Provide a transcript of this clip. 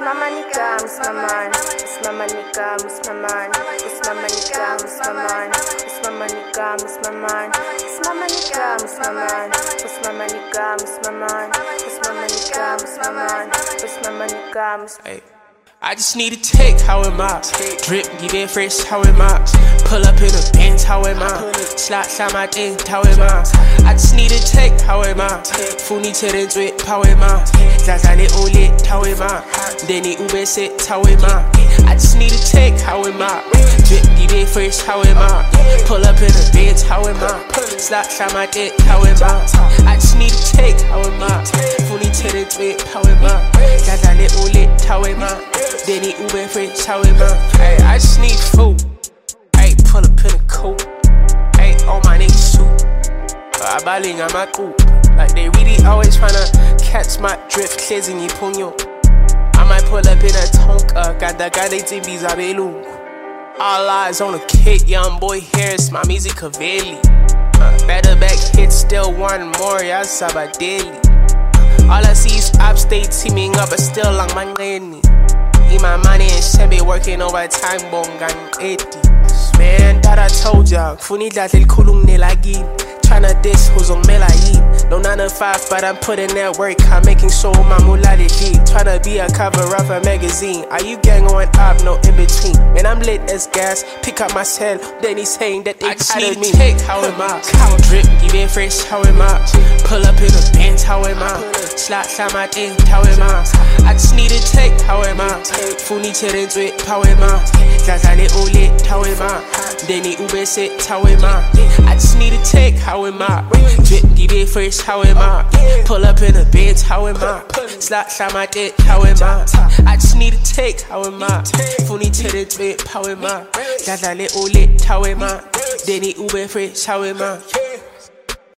Mama nigga, Miss Maman. Miss Mama nigga, Miss Maman. Miss Mama nigga, Miss Maman. Miss Mama nigga, Miss Maman. Miss Mama nigga, Miss Maman. Miss Mama nigga, Miss Maman. Miss Mama nigga, Miss Maman. Miss Mama nigga, Miss. Hey. I just need a take, how am I? Drip, give it fresh, how am I? Pull up in a Benz, how am I? Slide my thing, how am I? I just need a take, how am I? Funi challenge with, how am I? Zaza little lit, how am I? Denny Ube sit, how am I? I just need a take, how am I? Drip, give it fresh, how am I? Pull up in a Benz, how am I? Slide my dick, how am I? I just need a take, how am I? Funi challenge with, how am I? Zaza little lit, how am I? Denny Ube fresh, how am I? Ay, I just need food. Ay, pull up in a coupe. Ay, all my niggas shoot. I baling on my coupe. Like they really always tryna catch my drift, cleansing you punyo. I might pull up in a Tonka, cada TVs abelu. All eyes on a kid, young boy Harris, my music Cavelli. Better back hit, still one more, ya sabadeli. All I see is upstate teaming up, but still long my lane. Eat my money and shit, working overtime, bongang 80. Man, that I told ya, Funi datil kulung nilagin. Tryna diss who's on melayin. No 9 to 5, but I'm putting that work. I'm making sure my mullah lead. Tryna be a cover of a magazine. Are you gang on up? No in between. Man, I'm lit as gas. Pick up my cell. Then he's saying that they tired of me. Take, how am I? Cow drip, give it fresh, how am I? Pull up in a Benz, how am I? Slide my thing, how am I? I just need a take, how am I? Funi challenge with, how am I? Zaza little lit, how am I? Denny Ube sit, how am I? I just need a take, how am I? Drip, give it fresh, how am I? Pull up in a Benz, how am I? Slide my dick, how am I? I just need a take, how am I? Funi challenge with, how am I? Zaza little lit, how am I? Denny Ube fresh, how am I?